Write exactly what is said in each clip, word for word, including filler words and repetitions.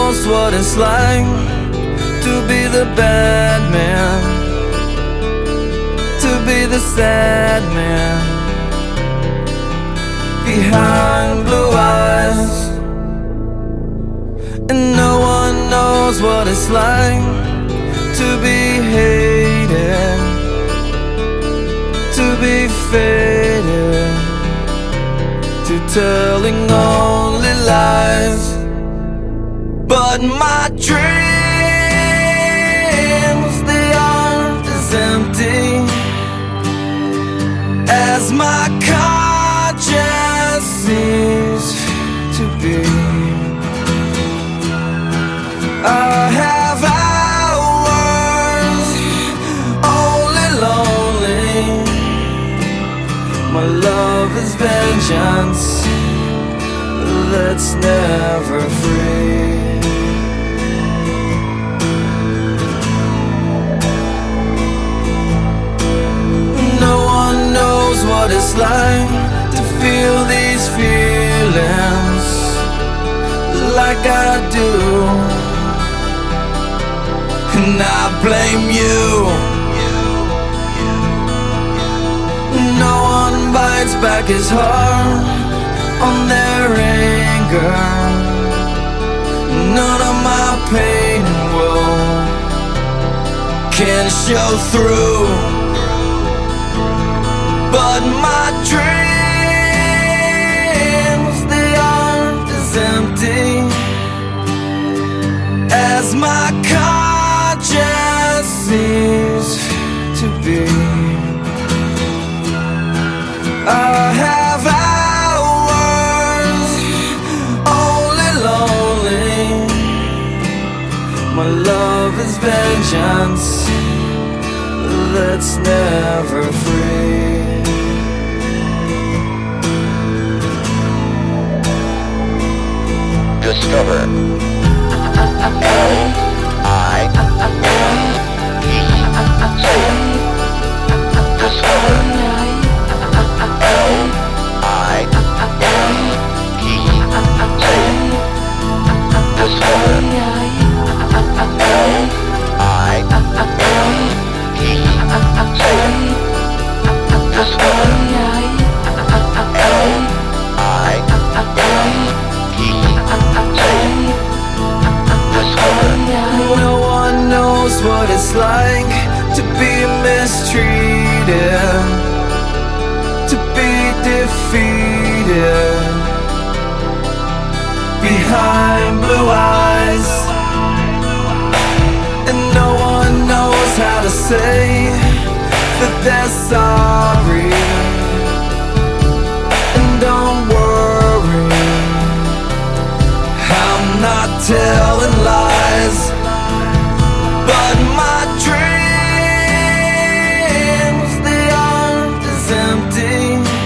knows what it's like to be the bad man, to be the sad man behind blue eyes. And no one knows what it's like to be hated, to be faded, to telling only lies. But my dreams, they aren't as empty as my conscience seems to be. I have hours only lonely. My love is vengeance that's never free. No one knows what it's like to feel these feelings like I do. And I blame you. No one bites back his heart on their anger. None of my pain and woe can show through. But my dreams, they aren't as empty as my conscience seems to be. I have hours only lonely. My love is vengeance that's never free. Discover L I E. Say it. Discover L I E. Say it. Discover L I E. Say it. Discover L I E. No one knows what it's like to be mistreated, to be defeated behind blue eyes. And no one knows how to say that they're sorry. And don't worry, I'm not telling lies. But my dreams, they aren't as empty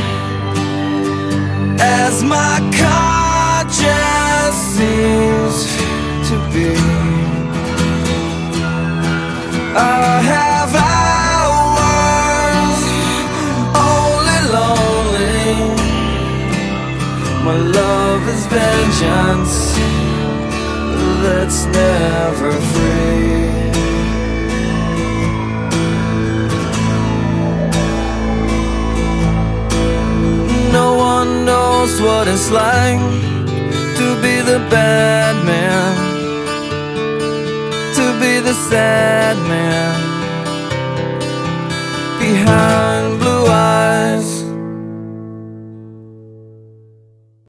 as my conscience seems to be. I have hours only lonely. My love is vengeance that's never free. No one knows what it's like to be the bad man, to be the sad man